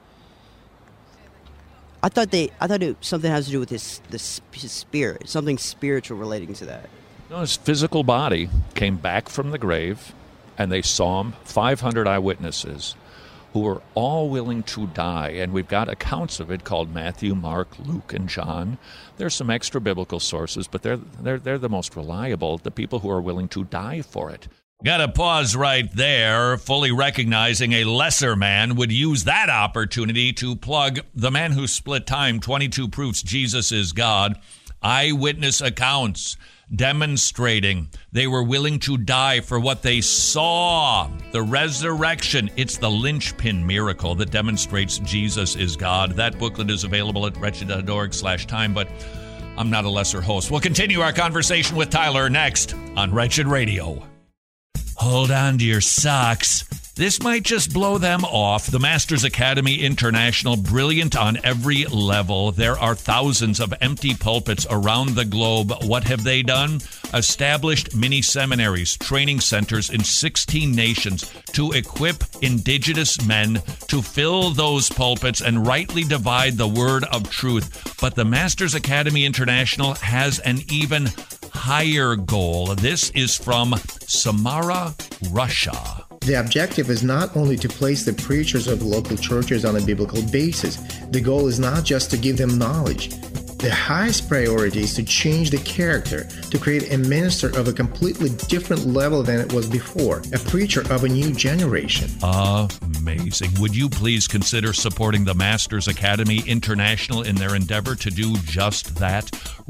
I thought something has to do with his spirit, something spiritual relating to that. No, his physical body came back from the grave, and they saw him. 500 eyewitnesses who were all willing to die, and we've got accounts of it called Matthew, Mark, Luke, and John. There's some extra biblical sources, but they're the most reliable, the people who are willing to die for it. Got to pause right there, fully recognizing a lesser man would use that opportunity to plug The Man Who Split Time, 22 Proofs Jesus is God, eyewitness accounts demonstrating they were willing to die for what they saw, the resurrection. It's the linchpin miracle that demonstrates Jesus is God. That booklet is available at wretched.org/time, but I'm not a lesser host. We'll continue our conversation with Tyler next on Wretched Radio. Hold on to your socks. This might just blow them off. The Masters Academy International, brilliant on every level. There are thousands of empty pulpits around the globe. What have they done? Established mini seminaries, training centers in 16 nations to equip indigenous men to fill those pulpits and rightly divide the word of truth. But the Masters Academy International has an even higher goal. This is from Samara, Russia. The objective is not only to place the preachers of local churches on a biblical basis. The goal is not just to give them knowledge. The highest priority is to change the character, to create a minister of a completely different level than it was before, a preacher of a new generation. Amazing. Would you please consider supporting the Masters Academy International in their endeavor to do just that?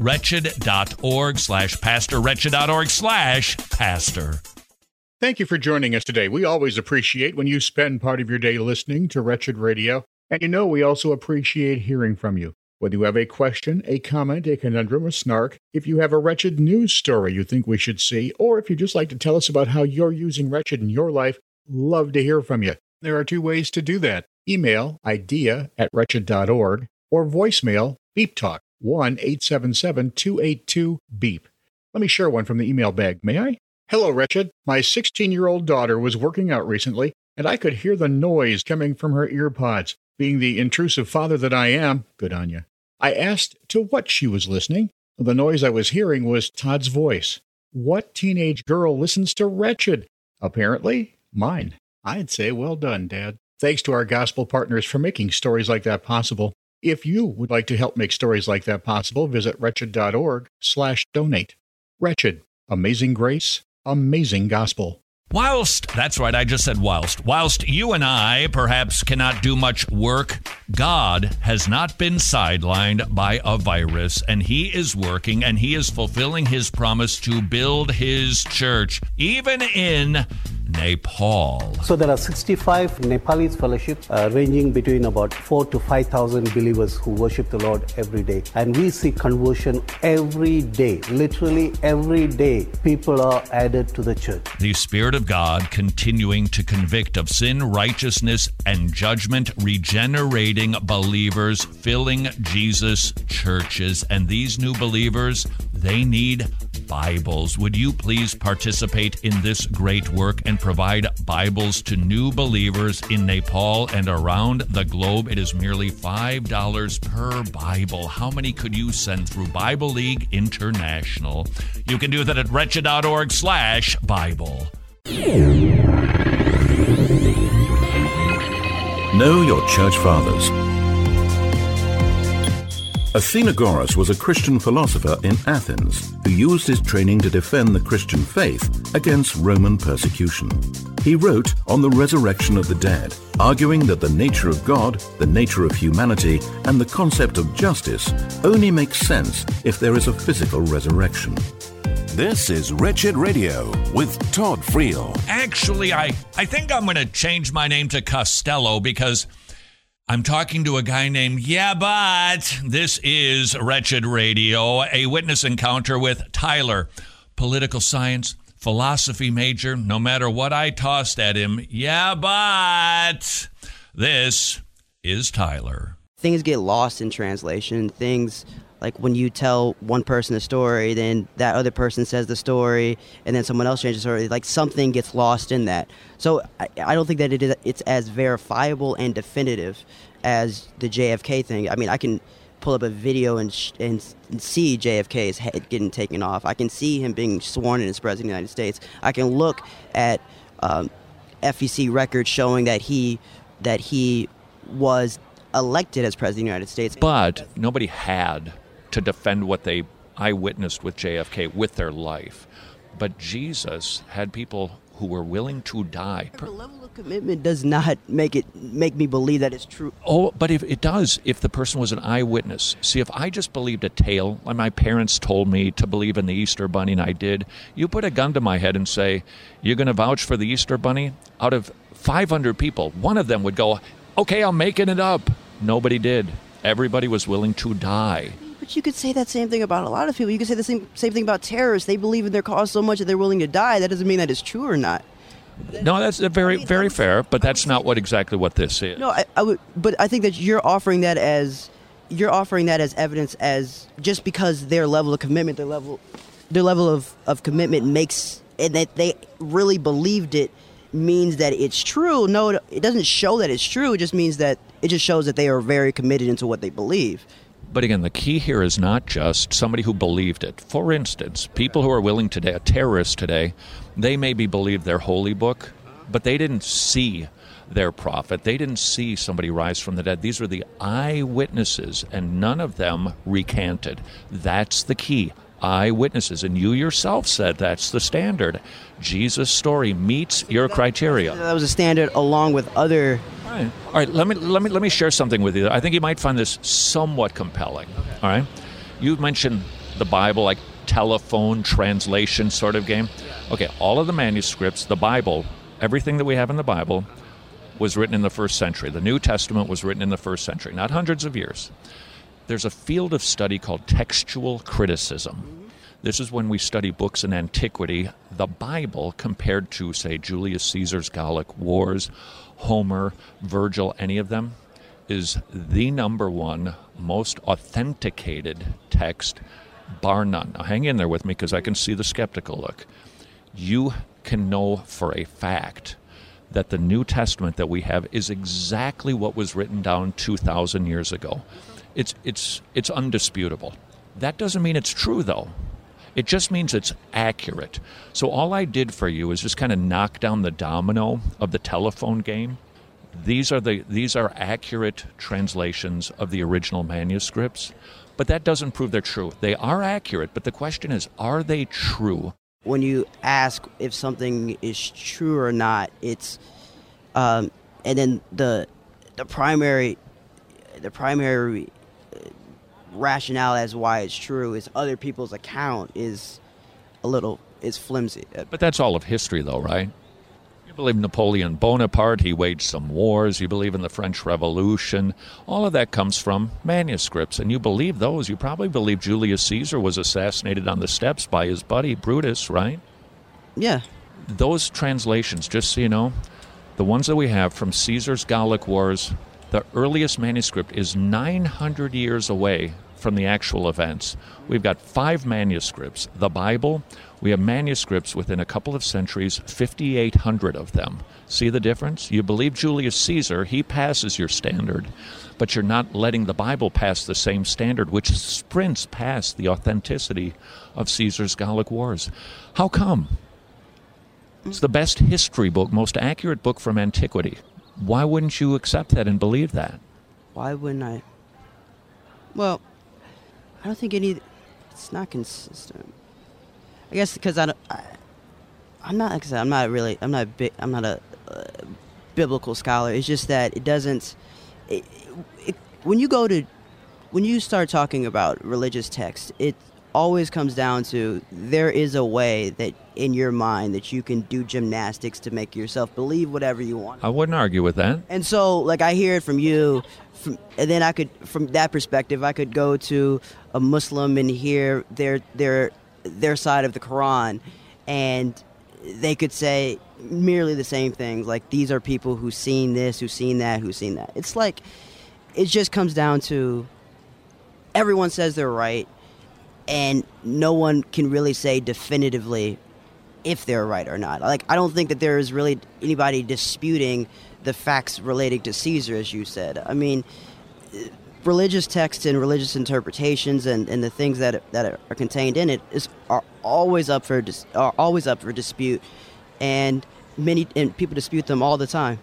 Wretched.org/pastor, wretched.org/pastor. Thank you for joining us today. We always appreciate when you spend part of your day listening to Wretched Radio. And you know we also appreciate hearing from you. Whether you have a question, a comment, a conundrum, a snark, if you have a Wretched news story you think we should see, or if you'd just like to tell us about how you're using Wretched in your life, love to hear from you. There are two ways to do that. Email idea@wretched.org or voicemail Beep Talk 1-877-282-BEEP. Let me share one from the email bag, may I? Hello, Wretched. My 16-year-old daughter was working out recently, and I could hear the noise coming from her ear pods. Being the intrusive father that I am, good on you, I asked to what she was listening. The noise I was hearing was Todd's voice. What teenage girl listens to Wretched? Apparently, mine. I'd say well done, Dad. Thanks to our gospel partners for making stories like that possible. If you would like to help make stories like that possible, visit wretched.org/donate. Wretched. Amazing grace. Amazing gospel. That's right, I just said whilst you and I perhaps cannot do much work, God has not been sidelined by a virus, and he is working, and he is fulfilling his promise to build his church, even in Nepal. So there are 65 Nepalese fellowships ranging between about 4,000 to 5,000 believers who worship the Lord every day. And we see conversion every day. Literally every day, people are added to the church. The Spirit of God continuing to convict of sin, righteousness, and judgment, regenerating believers, filling Jesus' churches. And these new believers, they need Bibles. Would you please participate in this great work and provide Bibles to new believers in Nepal and around the globe? It is merely $5 per Bible. How many could you send through Bible League International? You can do that at wretched.org/Bible. Know your church fathers. Athenagoras was a Christian philosopher in Athens who used his training to defend the Christian faith against Roman persecution. He wrote on the resurrection of the dead, arguing that the nature of God, the nature of humanity, and the concept of justice only makes sense if there is a physical resurrection. This is Wretched Radio with Todd Friel. Actually, I think I'm going to change my name to Costello because I'm talking to a guy named Yeah, but this is Wretched Radio, a witness encounter with Tyler, political science, philosophy major, no matter what I tossed at him. Yeah, but this is Tyler. Things get lost in translation. Things like when you tell one person a story, then that other person says the story, and then someone else changes the story. Like something gets lost in that. So I don't think that it's as verifiable and definitive as the JFK thing. I mean, I can pull up a video and see JFK's head getting taken off. I can see him being sworn in as president of the United States. I can look at FEC records showing that he was elected as president of the United States. But nobody had to defend what they eyewitnessed with JFK with their life. But Jesus had people who were willing to die. The level of commitment does not make me believe that it's true. Oh, but if it does, if the person was an eyewitness. See, if I just believed a tale, like my parents told me to believe in the Easter Bunny, and I did, you put a gun to my head and say, you're going to vouch for the Easter Bunny? Out of 500 people, one of them would go, okay, I'm making it up. Nobody did. Everybody was willing to die. But you could say that same thing about a lot of people. You could say the same thing about terrorists. They believe in their cause so much that they're willing to die. That doesn't mean that it's true or not. No, that's very fair, but that's not exactly what this is. No, I would, but I think that you're offering that as evidence, as just because their level of commitment, their level of commitment makes, and that they really believed it, means that it's true. No, it doesn't show that it's true. It just means that it just shows that they are very committed into what they believe. But again, the key here is not just somebody who believed it. For instance, people who are willing today, terrorists today, they maybe believe their holy book, but they didn't see their prophet. They didn't see somebody rise from the dead. These were the eyewitnesses, and none of them recanted. That's the key. Eyewitnesses, and you yourself said that's the standard. Jesus' story meets your criteria. That was a standard along with other. All right. Let me share something with you. I think you might find this somewhat compelling. Okay. All right. You mentioned the Bible, like telephone translation sort of game. Okay. All of the manuscripts, the Bible, everything that we have in the Bible was written in the first century. The New Testament was written in the first century, not hundreds of years. There's a field of study called textual criticism. This is when we study books in antiquity, the Bible compared to, say, Julius Caesar's Gallic Wars, Homer, Virgil, any of them, is the number one most authenticated text, bar none. Now, hang in there with me because I can see the skeptical look. You can know for a fact that the New Testament that we have is exactly what was written down 2,000 years ago. It's undisputable. That doesn't mean it's true, though. It just means it's accurate. So all I did for you is just kind of knock down the domino of the telephone game. These are accurate translations of the original manuscripts, but that doesn't prove they're true. They are accurate, but the question is, are they true? When you ask if something is true or not, it's and then the primary rationale as why it's true is other people's account is flimsy. But that's all of history, though, right? You believe Napoleon Bonaparte, he waged some wars. You believe in the French Revolution. All of that comes from manuscripts, and you believe those. You probably believe Julius Caesar was assassinated on the steps by his buddy Brutus, right? Yeah. Those translations, just so you know, the ones that we have from Caesar's Gallic Wars, the earliest manuscript is 900 years away from the actual events. We've got 5 manuscripts. The Bible, we have manuscripts within a couple of centuries, 5,800 of them. See the difference? You believe Julius Caesar, he passes your standard, but you're not letting the Bible pass the same standard, which sprints past the authenticity of Caesar's Gallic Wars. How come? It's the best history book, most accurate book from antiquity. Why wouldn't you accept that and believe that? Why wouldn't I? Well, I don't think it's not consistent. I guess because I'm not a biblical scholar. It's just that it doesn't. When you start talking about religious text, always comes down to there is a way that in your mind that you can do gymnastics to make yourself believe whatever you want. I wouldn't argue with that. And so, like, I hear it from you, and then I could, from that perspective, I could go to a Muslim and hear their side of the Quran, and they could say merely the same things. Like, these are people who've seen this, who've seen that, who've seen that. It's like, it just comes down to everyone says they're right, and no one can really say definitively if they're right or not. Like, I don't think that there is really anybody disputing the facts relating to Caesar, as you said. I mean, religious texts and religious interpretations and the things that are contained in it are always up for dispute, and people dispute them all the time.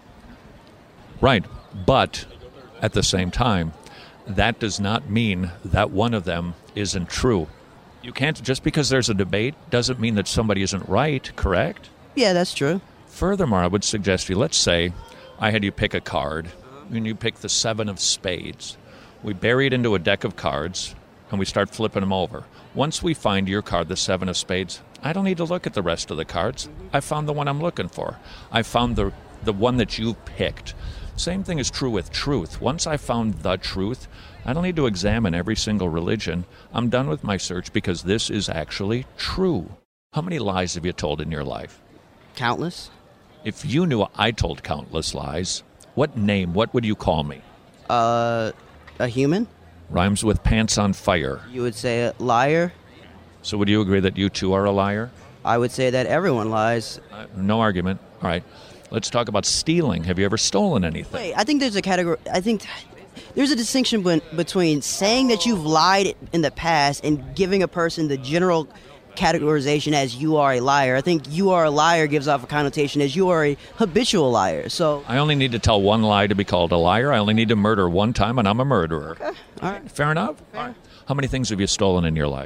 Right, but at the same time, that does not mean that one of them isn't true. You can't, just because there's a debate doesn't mean that somebody isn't right, correct? Yeah, that's true. Furthermore, I would suggest you, let's say I had you pick a card, and you pick the 7 of spades. We bury it into a deck of cards, and we start flipping them over. Once we find your card, the 7 of spades, I don't need to look at the rest of the cards. I found the one I'm looking for. I found the one that you picked. Same thing is true with truth. Once I found the truth, I don't need to examine every single religion. I'm done with my search because this is actually true. How many lies have you told in your life? Countless. If you knew I told countless lies, what would you call me? A human. Rhymes with pants on fire. You would say a liar. So would you agree that you too are a liar? I would say that everyone lies. No argument. All right. Let's talk about stealing. Have you ever stolen anything? Wait, I think there's a category. I think there's a distinction between saying that you've lied in the past and giving a person the general categorization as you are a liar. I think you are a liar gives off a connotation as you are a habitual liar. So I only need to tell one lie to be called a liar. I only need to murder one time and I'm a murderer. Okay. All right. Fair enough? Fair. All right. How many things have you stolen in your life?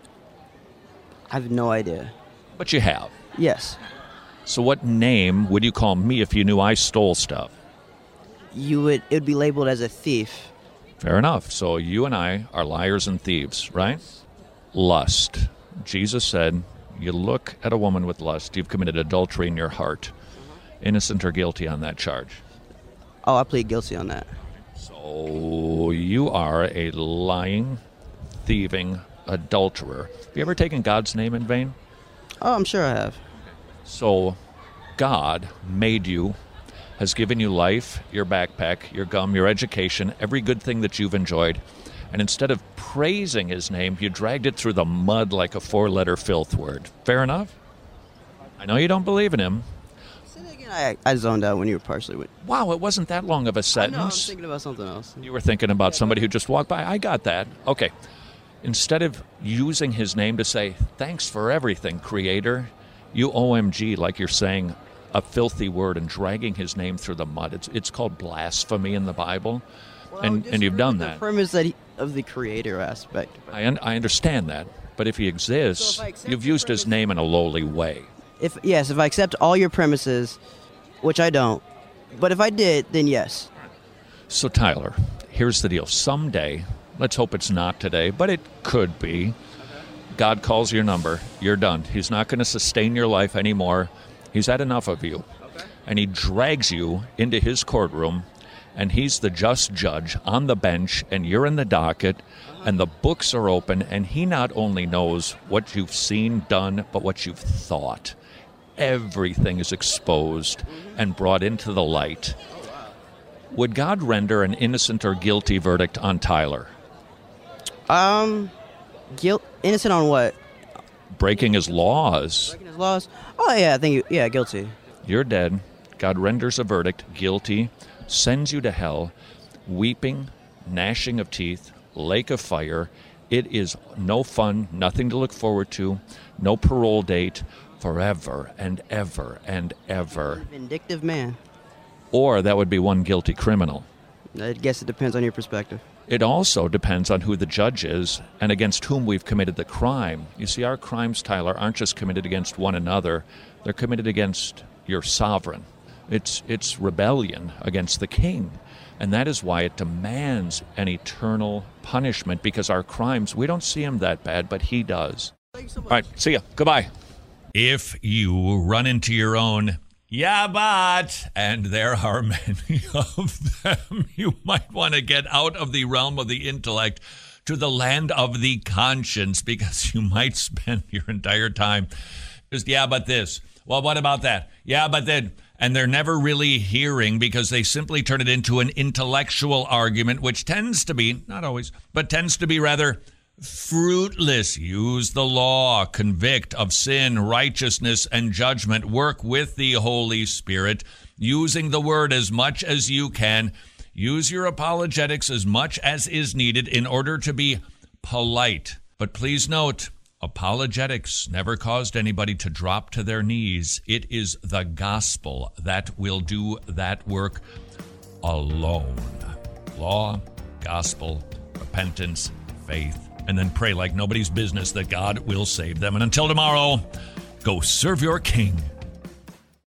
I have no idea. But you have? Yes. So what name would you call me if you knew I stole stuff? It would be labeled as a thief. Fair enough. So you and I are liars and thieves, right? Lust. Jesus said, you look at a woman with lust, you've committed adultery in your heart. Innocent or guilty on that charge? Oh, I plead guilty on that. So you are a lying, thieving adulterer. Have you ever taken God's name in vain? Oh, I'm sure I have. So God made you, has given you life, your backpack, your gum, your education, every good thing that you've enjoyed. And instead of praising his name, you dragged it through the mud like a 4-letter filth word. Fair enough? I know you don't believe in him. Say that again. I zoned out when you were partially with. Wow, it wasn't that long of a sentence. I know, I was thinking about something else. You were thinking about somebody who just walked by. I got that. Okay. Instead of using his name to say, thanks for everything, Creator, you OMG like you're saying a filthy word and dragging his name through the mud. It's called blasphemy in the Bible, well, and you've done that. The premise of the Creator aspect. I understand that, but if he exists, so you've used his name in a lowly way. If I accept all your premises, which I don't, but if I did, then yes. So Tyler, here's the deal. Someday, let's hope it's not today, but it could be, God calls your number. You're done. He's not going to sustain your life anymore. He's had enough of you. Okay. And he drags you into his courtroom, and he's the just judge on the bench, and you're in the docket, and the books are open, and he not only knows what you've seen, done, but what you've thought. Everything is exposed and brought into the light. Would God render an innocent or guilty verdict on Tyler? Innocent on what? Breaking his laws. Breaking his laws? Oh, yeah, I think, guilty. You're dead. God renders a verdict, guilty, sends you to hell, weeping, gnashing of teeth, lake of fire. It is no fun, nothing to look forward to, no parole date, forever and ever and ever. Vindictive man. Or that would be one guilty criminal. I guess it depends on your perspective. It also depends on who the judge is and against whom we've committed the crime. You see, our crimes, Tyler, aren't just committed against one another. They're committed against your sovereign. It's rebellion against the king. And that is why it demands an eternal punishment, because our crimes, we don't see him that bad, but he does. All right, see ya. Goodbye. If you run into your own, yeah, but, and there are many of them, you might want to get out of the realm of the intellect to the land of the conscience, because you might spend your entire time just, yeah, but this. Well, what about that? Yeah, but then, and they're never really hearing, because they simply turn it into an intellectual argument, which tends to be, not always, but tends to be rather fruitless. Use the law, convict of sin, righteousness, and judgment. Work with the Holy Spirit, using the word as much as you can. Use your apologetics as much as is needed in order to be polite. But please note, apologetics never caused anybody to drop to their knees. It is the gospel that will do that work alone. Law, gospel, repentance, faith, and then pray like nobody's business that God will save them. And until tomorrow, go serve your King.